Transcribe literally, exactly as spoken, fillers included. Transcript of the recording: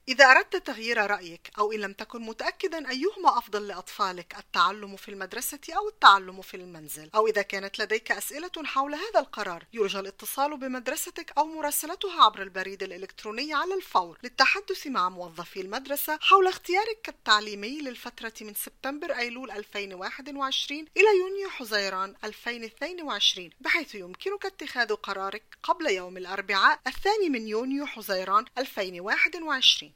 إذا أردت تغيير رأيك أو إن لم تكن متأكدا أيهما أفضل لأطفالك، التعلم في المدرسة أو التعلم في المنزل، أو إذا كانت لديك أسئلة حول هذا القرار، يرجى الاتصال بمدرستك أو مراسلتها عبر البريد الإلكتروني على الفور للتحدث مع موظفي المدرسة حول اختيارك التعليمي للفترة من سبتمبر أيلول ألفين وواحد وعشرين إلى يونيو حزيران ألفين واثنين وعشرين، بحيث يمكنك اتخاذ قرارك قبل يوم الأربعاء الثاني من يونيو حزيران ألفين وواحد وعشرين.